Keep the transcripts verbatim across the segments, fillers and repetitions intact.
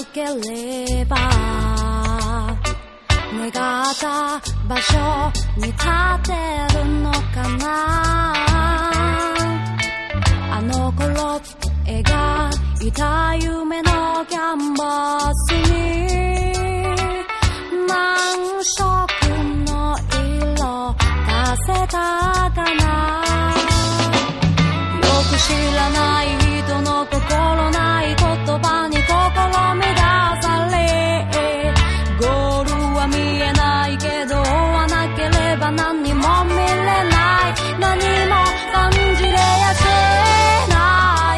ければ願った場所に立てるのかな。あの頃描いた夢のキャンバスに何色の色出せたかな。よく知らない人の心ない言葉に心乱され、ゴールは見えないけど追わなければ何にも見れない、何も感じれやせない。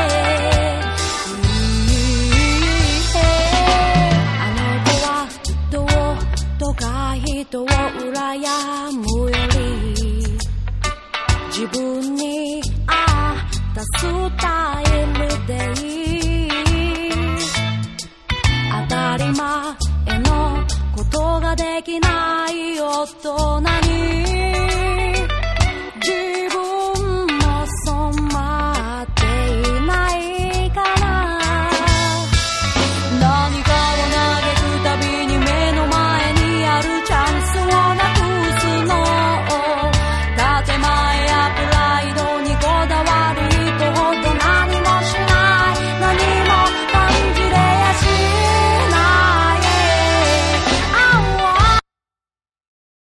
あの子はどうとか人を羨むより自分に合ったスタイル